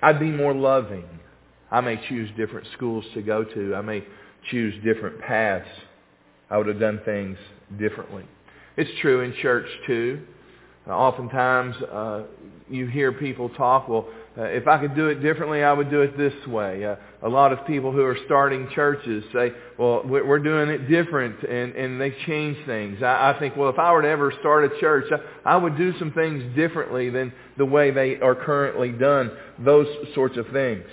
I'd be more loving. I may choose different schools to go to. I may choose different paths. I would have done things differently. It's true in church too. Oftentimes you hear people talk, well, if I could do it differently, I would do it this way. A lot of people who are starting churches say, well, we're doing it different, and they change things. I think, well, if I were to ever start a church, I would do some things differently than the way they are currently done. Those sorts of things.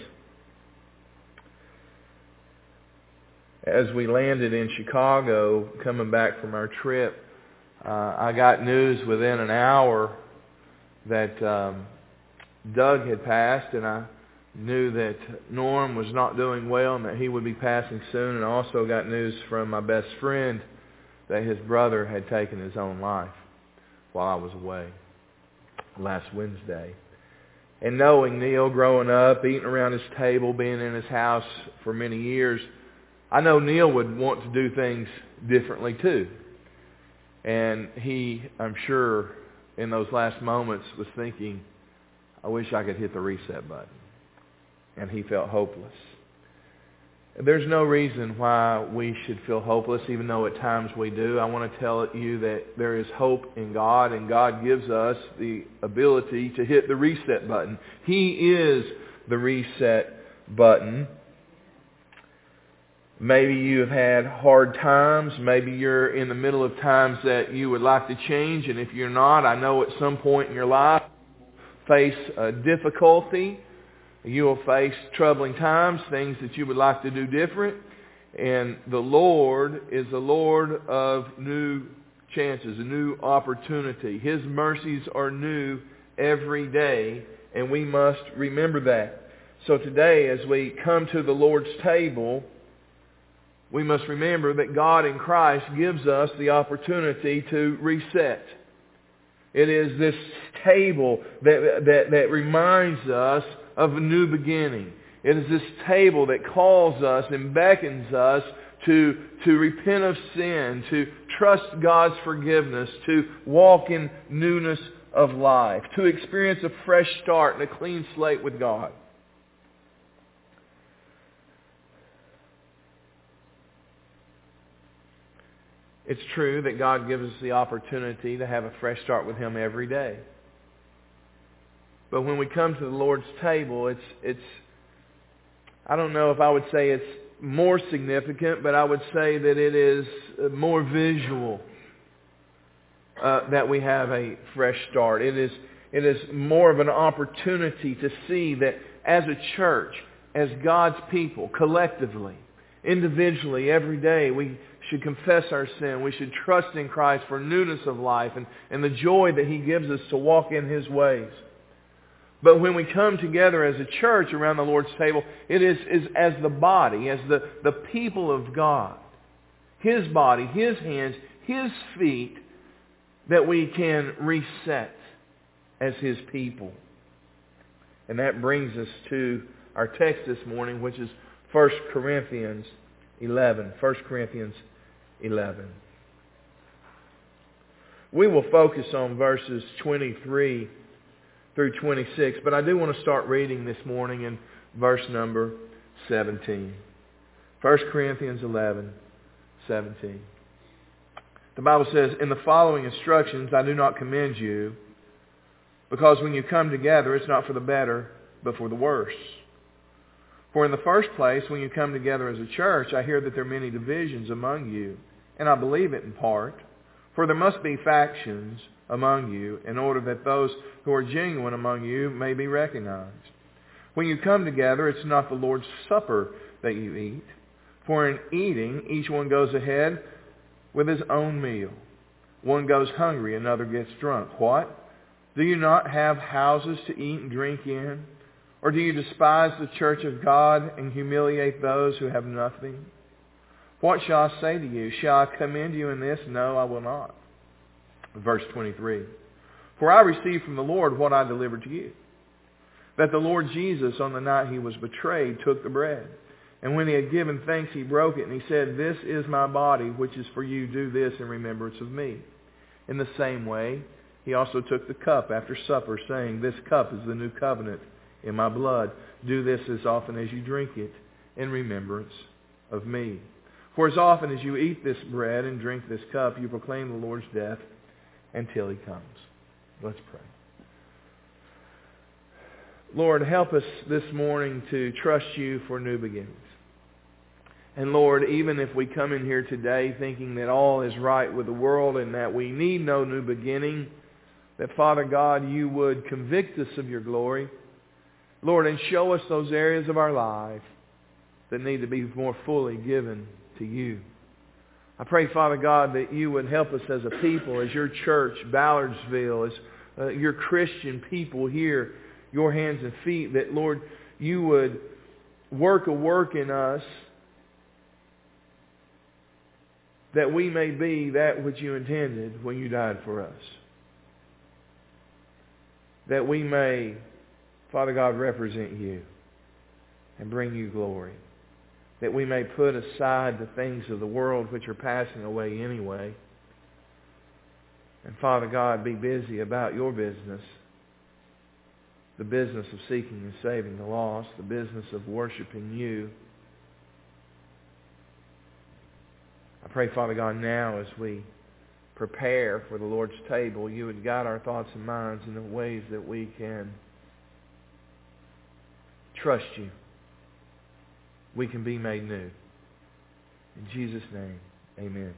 As we landed in Chicago, coming back from our trip, I got news within an hour that Doug had passed, and I knew that Norm was not doing well and that he would be passing soon. And I also got news from my best friend that his brother had taken his own life while I was away last Wednesday. And knowing Neil growing up, eating around his table, being in his house for many years, I know Neil would want to do things differently too. And he, I'm sure, in those last moments was thinking, I wish I could hit the reset button. And he felt hopeless. There's no reason why we should feel hopeless, even though at times we do. I want to tell you that there is hope in God, and God gives us the ability to hit the reset button. He is the reset button. Maybe you have had hard times. Maybe you're in the middle of times that you would like to change. And if you're not, I know at some point in your life face difficulty. You will face troubling times, things that you would like to do different. And the Lord is the Lord of new chances, a new opportunity. His mercies are new every day, and we must remember that. So today, as we come to the Lord's table, we must remember that God in Christ gives us the opportunity to reset. It is this table that reminds us of a new beginning. It is this table that calls us and beckons us to repent of sin, to trust God's forgiveness, to walk in newness of life, to experience a fresh start and a clean slate with God. It's true that God gives us the opportunity to have a fresh start with Him every day. But when we come to the Lord's table, it's I don't know if I would say it's more significant, but I would say that it is more visual that we have a fresh start. It is more of an opportunity to see that as a church, as God's people, collectively, individually, every day, we should confess our sin. We should trust in Christ for newness of life and the joy that He gives us to walk in His ways. But when we come together as a church around the Lord's table, it is as the body, as the people of God, His body, His hands, His feet, that we can reset as His people. And that brings us to our text this morning, which is 1 Corinthians 11. 1 Corinthians 11. We will focus on verses 23 through 26, but I do want to start reading this morning in verse number 17. 1 Corinthians 11, 17. The Bible says, "In the following instructions I do not commend you, because when you come together it's not for the better, but for the worse. For in the first place, when you come together as a church, I hear that there are many divisions among you, and I believe it in part. For there must be factions among you, in order that those who are genuine among you may be recognized. When you come together, it's not the Lord's Supper that you eat. For in eating, each one goes ahead with his own meal. One goes hungry, another gets drunk. What? Do you not have houses to eat and drink in? Or do you despise the church of God and humiliate those who have nothing? What shall I say to you? Shall I commend you in this? No, I will not." Verse 23. "For I received from the Lord what I delivered to you, that the Lord Jesus, on the night He was betrayed, took the bread. And when He had given thanks, He broke it, and He said, 'This is my body, which is for you. Do this in remembrance of me.' In the same way, He also took the cup after supper, saying, 'This cup is the new covenant in my blood. Do this as often as you drink it in remembrance of me. For as often as you eat this bread and drink this cup, you proclaim the Lord's death until He comes. Let's pray. Lord, help us this morning to trust You for new beginnings. And Lord, even if we come in here today thinking that all is right with the world and that we need no new beginning, that Father God, You would convict us of Your glory, Lord, and show us those areas of our life that need to be more fully given to You. I pray, Father God, that You would help us as a people, as Your church, Ballardsville, as Your Christian people here, Your hands and feet, that, Lord, You would work a work in us that we may be that which You intended when You died for us. That we may, Father God, represent You and bring You glory. That we may put aside the things of the world which are passing away anyway. And Father God, be busy about Your business. The business of seeking and saving the lost. The business of worshiping You. I pray, Father God, now as we prepare for the Lord's table, You would guide our thoughts and minds in the ways that we can trust You. We can be made new. In Jesus' name, amen.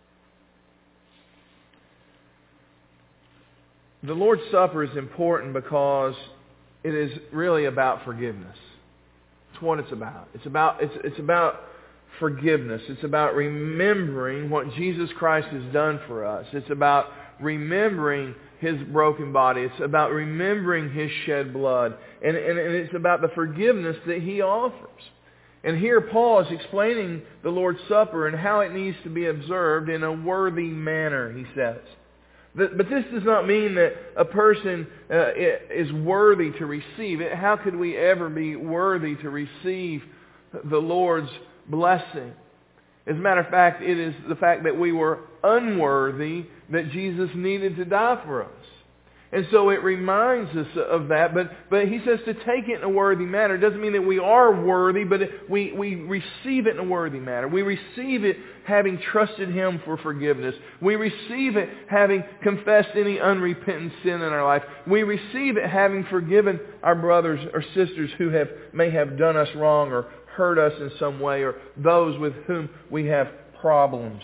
The Lord's Supper is important because it is really about forgiveness. It's what it's about. It's about forgiveness. It's about remembering what Jesus Christ has done for us. It's about remembering His broken body. It's about remembering His shed blood. And it's about the forgiveness that He offers. And here Paul is explaining the Lord's Supper and how it needs to be observed in a worthy manner, he says. But this does not mean that a person is worthy to receive it. How could we ever be worthy to receive the Lord's blessing? As a matter of fact, it is the fact that we were unworthy that Jesus needed to die for us. And so it reminds us of that. But he says to take it in a worthy manner. It doesn't mean that we are worthy, but we receive it in a worthy manner. We receive it having trusted Him for forgiveness. We receive it having confessed any unrepentant sin in our life. We receive it having forgiven our brothers or sisters who may have done us wrong or hurt us in some way, or those with whom we have problems.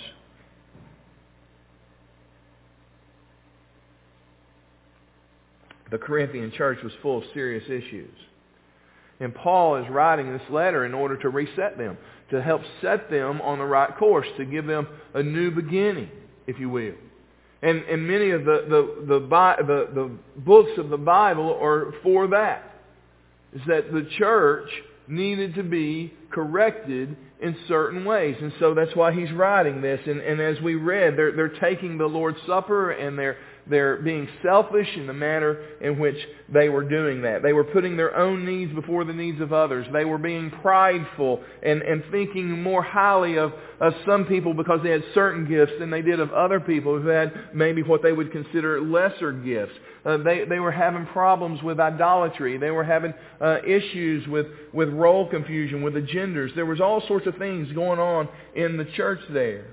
The Corinthian church was full of serious issues. And Paul is writing this letter in order to reset them, to help set them on the right course, to give them a new beginning, if you will. And many of the books of the Bible are for that. Is that the church needed to be corrected in certain ways. And so that's why he's writing this. And as we read, they're taking the Lord's Supper and they're being selfish in the manner in which they were doing that. They were putting their own needs before the needs of others. They were being prideful and thinking more highly of some people because they had certain gifts than they did of other people who had maybe what they would consider lesser gifts. They were having problems with idolatry. They were having issues with role confusion, with the genders. There was all sorts of things going on in the church there.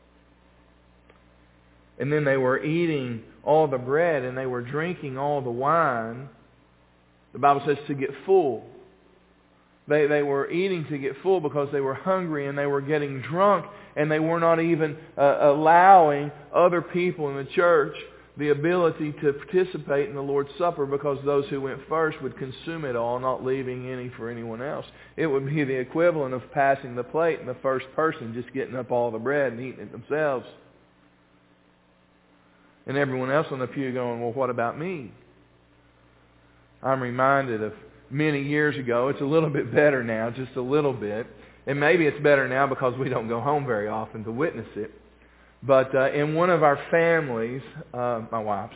And then they were eating all the bread and they were drinking all the wine. The Bible says to get full. They were eating to get full because they were hungry and they were getting drunk, and they were not even allowing other people in the church the ability to participate in the Lord's Supper, because those who went first would consume it all, not leaving any for anyone else. It would be the equivalent of passing the plate and the first person just getting up all the bread and eating it themselves. And everyone else on the pew going, well, what about me? I'm reminded of many years ago. It's a little bit better now, just a little bit. And maybe it's better now because we don't go home very often to witness it. But in one of our families, my wife's,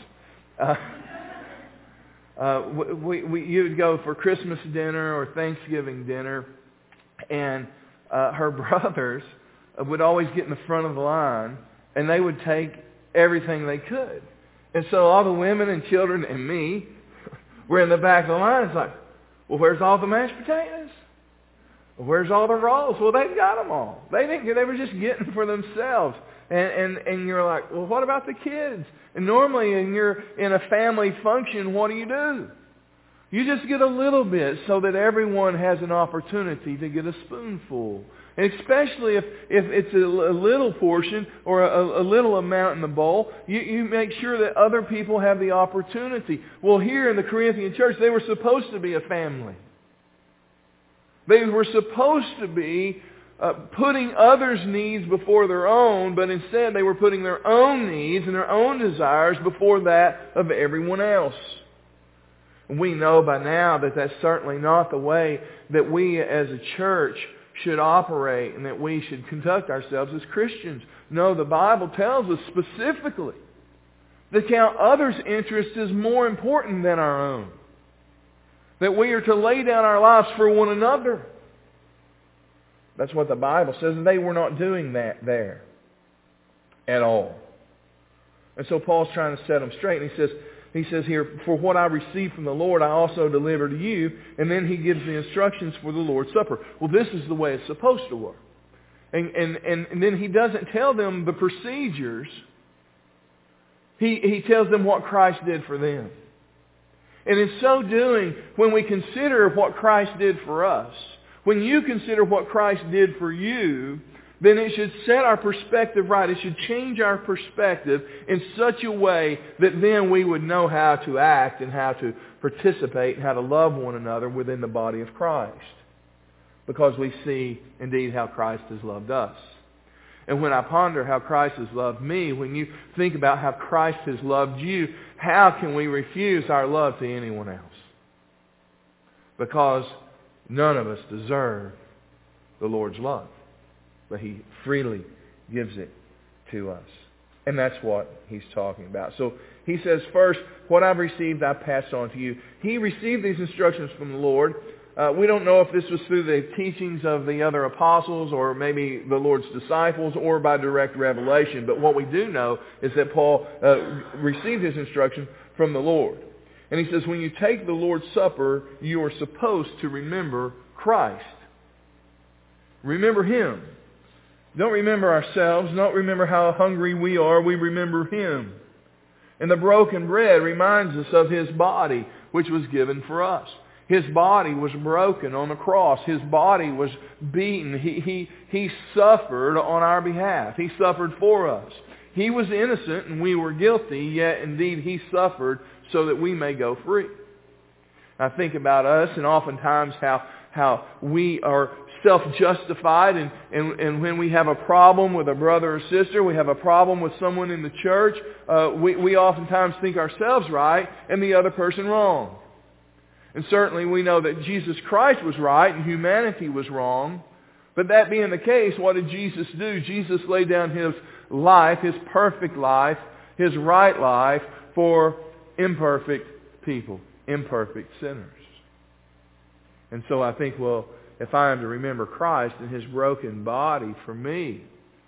you'd go for Christmas dinner or Thanksgiving dinner, and her brothers would always get in the front of the line, and they would take everything they could. And so all the women and children and me were in the back of the line. It's like, Well, where's all the mashed potatoes? Well, where's all the rolls? Well, they've got them all. They were just getting for themselves. And you're like, well, what about the kids? And normally when you're in a family function, what do? You just get a little bit so that everyone has an opportunity to get a spoonful. And especially if it's a little portion or a little amount in the bowl, you make sure that other people have the opportunity. Well, here in the Corinthian church, they were supposed to be a family. They were supposed to be putting others' needs before their own, but instead they were putting their own needs and their own desires before that of everyone else. We know by now that that's certainly not the way that we as a church should operate and that we should conduct ourselves as Christians. No, the Bible tells us specifically that count others' interests is more important than our own. That we are to lay down our lives for one another. That's what the Bible says, and they were not doing that there at all. And so Paul's trying to set them straight, and he says here, for what I received from the Lord, I also delivered to you. And then he gives the instructions for the Lord's Supper. Well, this is the way it's supposed to work. And then he doesn't tell them the procedures. He tells them what Christ did for them. And in so doing, when we consider what Christ did for us, when you consider what Christ did for you, then it should set our perspective right. It should change our perspective in such a way that then we would know how to act and how to participate and how to love one another within the body of Christ. Because we see indeed how Christ has loved us. And when I ponder how Christ has loved me, when you think about how Christ has loved you, how can we refuse our love to anyone else? Because none of us deserve the Lord's love. But He freely gives it to us. And that's what he's talking about. So he says, first, what I've received, I passed on to you. He received these instructions from the Lord. We don't know if this was through the teachings of the other apostles or maybe the Lord's disciples or by direct revelation. But what we do know is that Paul received his instruction from the Lord. And he says, when you take the Lord's Supper, you are supposed to remember Christ. Remember Him. Don't remember ourselves. Don't remember how hungry we are. We remember Him. And the broken bread reminds us of His body, which was given for us. His body was broken on the cross. His body was beaten. He suffered on our behalf. He suffered for us. He was innocent and we were guilty, yet indeed He suffered so that we may go free. I think about us and oftentimes how we are self-justified and when we have a problem with a brother or sister, we have a problem with someone in the church, we oftentimes think ourselves right and the other person wrong. And certainly we know that Jesus Christ was right and humanity was wrong. But that being the case, what did Jesus do? Jesus laid down His life, His perfect life, His right life for imperfect people, imperfect sinners. And so I think, well, if I am to remember Christ and His broken body for me,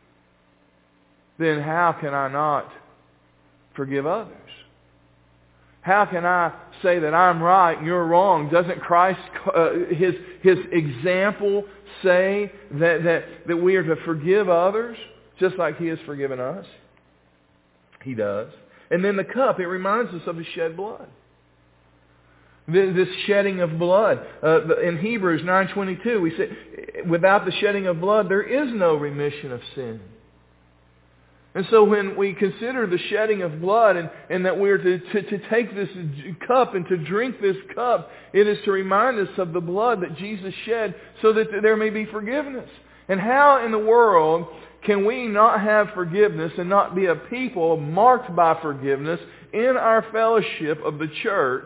then how can I not forgive others? How can I say that I'm right and you're wrong? Doesn't Christ, His example say that we are to forgive others just like He has forgiven us? He does. And then the cup, it reminds us of the shed blood. This shedding of blood. In Hebrews 9:22, we say, without the shedding of blood, there is no remission of sin. And so when we consider the shedding of blood and that we're to take this cup and to drink this cup, it is to remind us of the blood that Jesus shed so that there may be forgiveness. And how in the world can we not have forgiveness and not be a people marked by forgiveness in our fellowship of the church,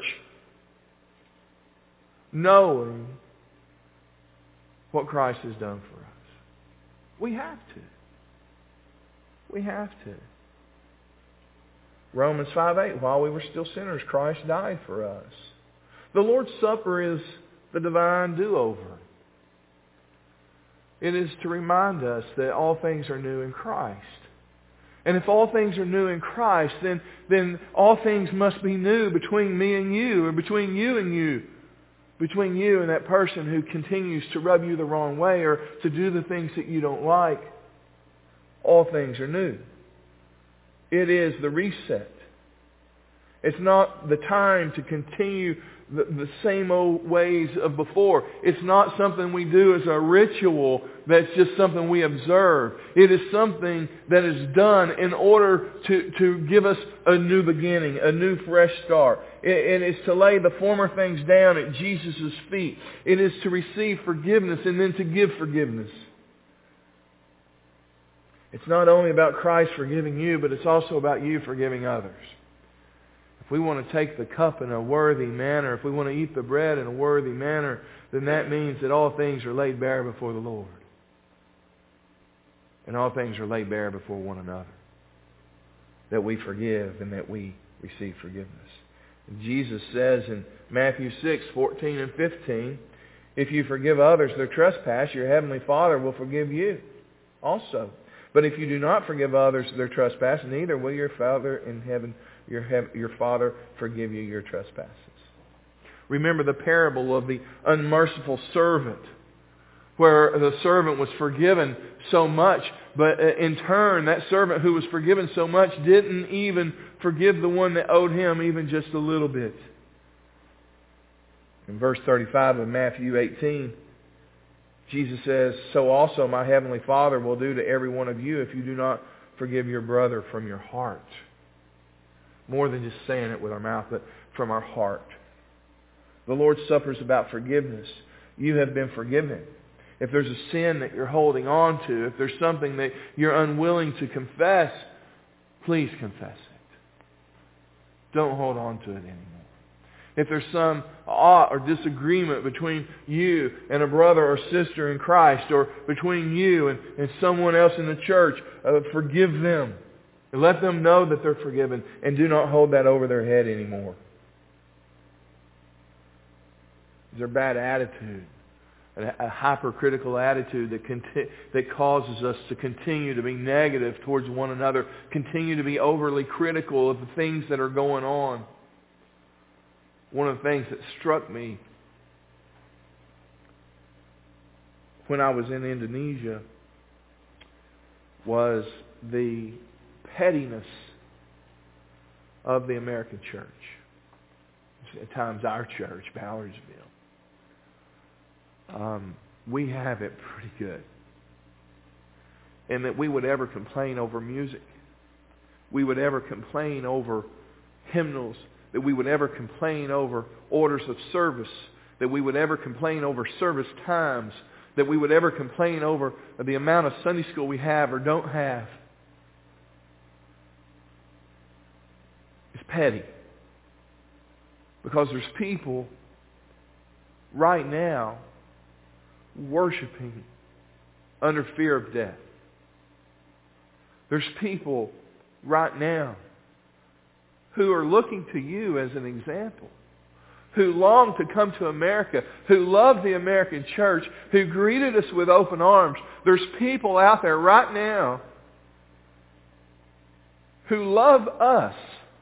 knowing what Christ has done for us? We have to. We have to. Romans 5:8, while we were still sinners, Christ died for us. The Lord's Supper is the divine do-over. It is to remind us that all things are new in Christ. And if all things are new in Christ, then all things must be new between me and you, or between you and you. between you and that person who continues to rub you the wrong way or to do the things that you don't like, all things are new. It is the reset. It's not the time to continue the same old ways of before. It's not something we do as a ritual that's just something we observe. It is something that is done in order to give us a new beginning, a new fresh start. It is to lay the former things down at Jesus' feet. It is to receive forgiveness and then to give forgiveness. It's not only about Christ forgiving you, but it's also about you forgiving others. If we want to take the cup in a worthy manner, if we want to eat the bread in a worthy manner, then that means that all things are laid bare before the Lord. And all things are laid bare before one another. That we forgive and that we receive forgiveness. And Jesus says in Matthew 6:14 and 15, if you forgive others their trespass, your heavenly Father will forgive you also. But if you do not forgive others their trespass, neither will your Father in heaven, your Father, forgive you your trespasses. Remember the parable of the unmerciful servant, where the servant was forgiven so much, but in turn, that servant who was forgiven so much didn't even forgive the one that owed him even just a little bit. In verse 35 of Matthew 18, Jesus says, so also my heavenly Father will do to every one of you if you do not forgive your brother from your heart. More than just saying it with our mouth, but from our heart. The Lord's Supper is about forgiveness. You have been forgiven. If there's a sin that you're holding on to, if there's something that you're unwilling to confess, please confess it. Don't hold on to it anymore. If there's some ought or disagreement between you and a brother or sister in Christ, or between you and someone else in the church, forgive them. And let them know that they're forgiven, and do not hold that over their head anymore. Is there a bad attitude? A hypercritical attitude that causes us to continue to be negative towards one another, continue to be overly critical of the things that are going on. One of the things that struck me when I was in Indonesia was the pettiness of the American church. At times our church, Ballardsville. We have it pretty good. And that we would ever complain over music. We would ever complain over hymnals. That we would ever complain over orders of service. That we would ever complain over service times. That we would ever complain over the amount of Sunday school we have or don't have. It's petty. Because there's people right now worshiping under fear of death. There's people right now who are looking to you as an example, who long to come to America, who love the American church, who greeted us with open arms. There's people out there right now who love us.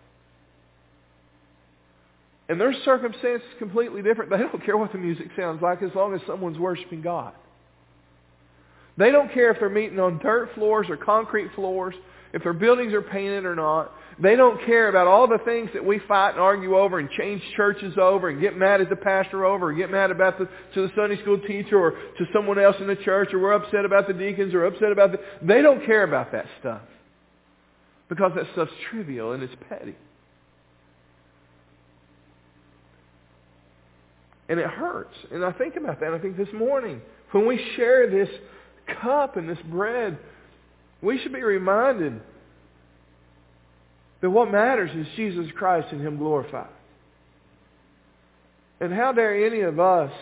And their circumstance is completely different. They don't care what the music sounds like as long as someone's worshiping God. They don't care if they're meeting on dirt floors or concrete floors, if their buildings are painted or not. They don't care about all the things that we fight and argue over and change churches over and get mad at the pastor over or get mad about to the Sunday school teacher or to someone else in the church, or we're upset about the deacons or upset about They don't care about that stuff because that stuff's trivial and it's petty. And it hurts. And I think about that. And I think this morning, when we share this cup and this bread, we should be reminded that what matters is Jesus Christ and Him glorified. And how dare any of us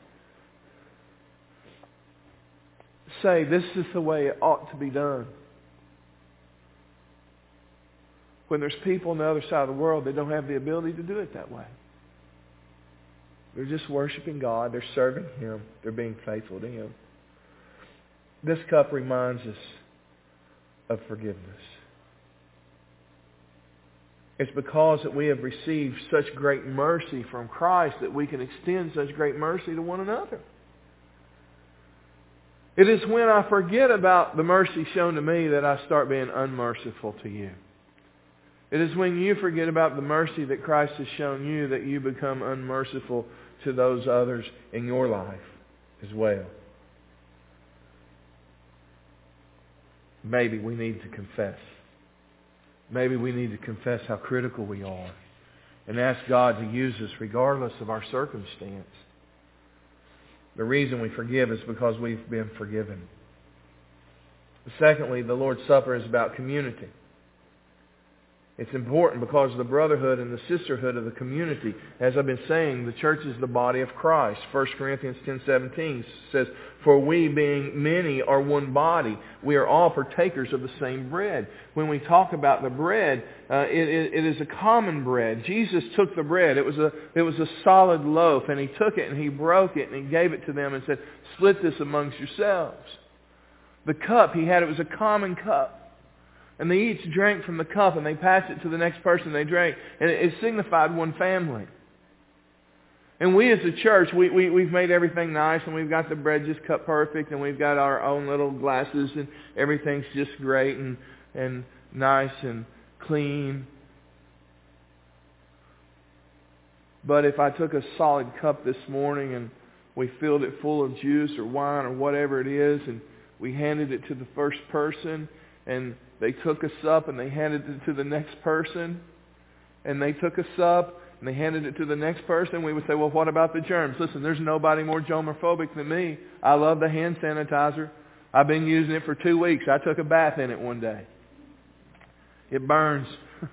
say this is the way it ought to be done, when there's people on the other side of the world that don't have the ability to do it that way. They're just worshiping God. They're serving Him. They're being faithful to Him. This cup reminds us of forgiveness. It's because that we have received such great mercy from Christ that we can extend such great mercy to one another. It is when I forget about the mercy shown to me that I start being unmerciful to you. It is when you forget about the mercy that Christ has shown you that you become unmerciful to those others in your life as well. Maybe we need to confess. Maybe we need to confess how critical we are and ask God to use us regardless of our circumstance. The reason we forgive is because we've been forgiven. Secondly, the Lord's Supper is about community. It's important because of the brotherhood and the sisterhood of the community. As I've been saying, the church is the body of Christ. 1 Corinthians 10:17 says, "For we, being many, are one body. We are all partakers of the same bread." When we talk about the bread, it is a common bread. Jesus took the bread. It was a solid loaf, and He took it and He broke it and He gave it to them and said, "Split this amongst yourselves." The cup He had, it was a common cup. And they each drank from the cup and they passed it to the next person they drank. And it signified one family. And we as a church, we've made everything nice and we've got the bread just cut perfect and we've got our own little glasses and everything's just great and nice and clean. But if I took a solid cup this morning and we filled it full of juice or wine or whatever it is and we handed it to the first person and they took a sup and they handed it to the next person. And they took a sup and they handed it to the next person. We would say, well, what about the germs? Listen, there's nobody more germophobic than me. I love the hand sanitizer. I've been using it for 2 weeks. I took a bath in it one day. It burns.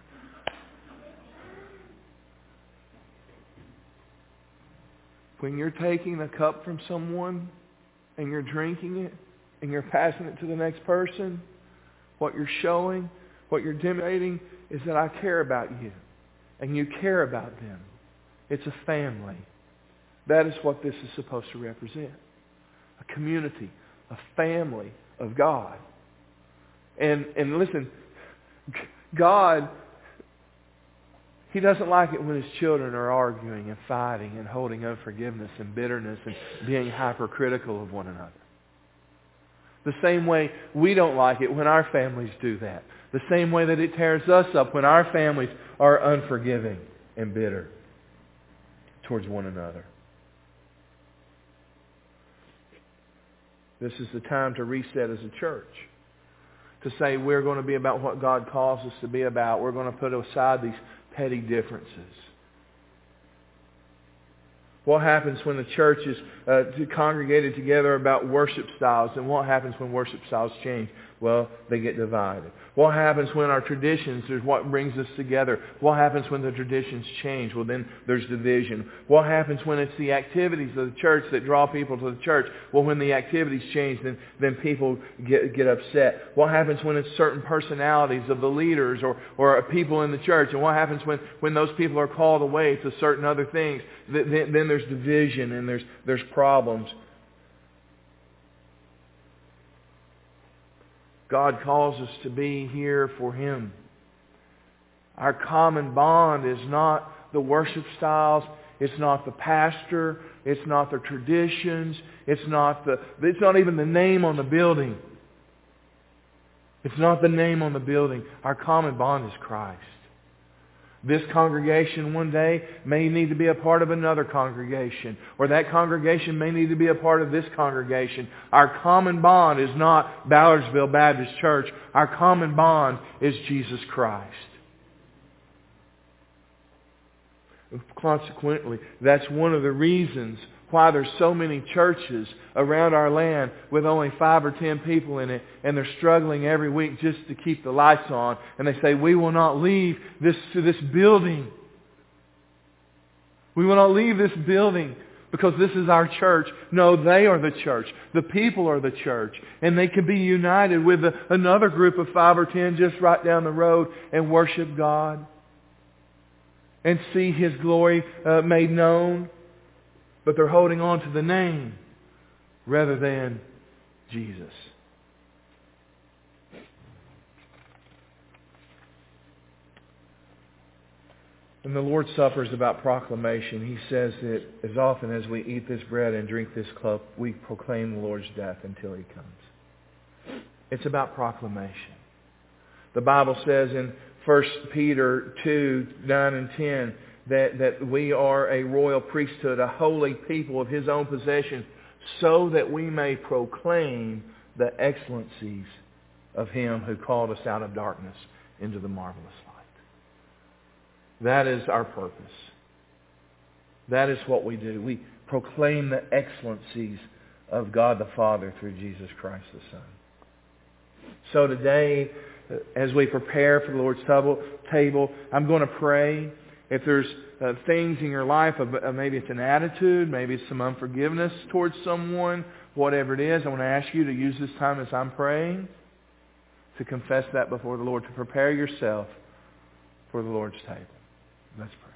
When you're taking a cup from someone and you're drinking it and you're passing it to the next person, what you're showing, what you're demonstrating is that I care about you and you care about them. It's a family. That is what this is supposed to represent. A community, a family of God. And listen, God, He doesn't like it when His children are arguing and fighting and holding unforgiveness and bitterness and being hypercritical of one another. The same way we don't like it when our families do that. The same way that it tears us up when our families are unforgiving and bitter towards one another. This is the time to reset as a church. To say we're going to be about what God calls us to be about. We're going to put aside these petty differences. What happens when the church is congregated together about worship styles? And what happens when worship styles change? Well, they get divided. What happens when our traditions is what brings us together? What happens when the traditions change? Well, then there's division. What happens when it's the activities of the church that draw people to the church? Well, when the activities change, then people get upset. What happens when it's certain personalities of the leaders or people in the church? And what happens when those people are called away to certain other things? Then there's division and there's problems. God calls us to be here for Him. Our common bond is not the worship styles. It's not the pastor. It's not the traditions. It's not even the name on the building. It's not the name on the building. Our common bond is Christ. This congregation one day may need to be a part of another congregation, or that congregation may need to be a part of this congregation. Our common bond is not Ballardsville Baptist Church. Our common bond is Jesus Christ. Consequently, that's one of the reasons why there's so many churches around our land with only 5 or 10 people in it, and they're struggling every week just to keep the lights on. And they say, we will not leave this building. We will not leave this building because this is our church. No, they are the church. The people are the church. And they can be united with another group of 5 or 10 just right down the road and worship God and see His glory made known. But they're holding on to the name rather than Jesus. And the Lord's Supper is about proclamation. He says that as often as we eat this bread and drink this cup, we proclaim the Lord's death until He comes. It's about proclamation. The Bible says in 1 Peter 2, 9 and 10, that we are a royal priesthood, a holy people of His own possession, so that we may proclaim the excellencies of Him who called us out of darkness into the marvelous light. That is our purpose. That is what we do. We proclaim the excellencies of God the Father through Jesus Christ the Son. So today, as we prepare for the Lord's table, I'm going to pray. If there's things in your life, maybe it's an attitude, maybe it's some unforgiveness towards someone, whatever it is, I want to ask you to use this time as I'm praying to confess that before the Lord, to prepare yourself for the Lord's table. Let's pray.